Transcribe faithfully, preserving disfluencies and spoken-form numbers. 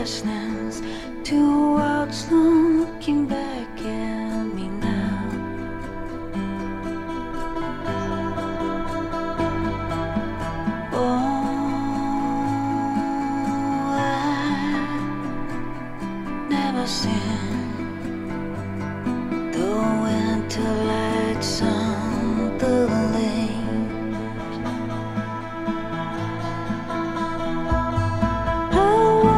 freshness, two worlds looking back at me now. Oh, I never seen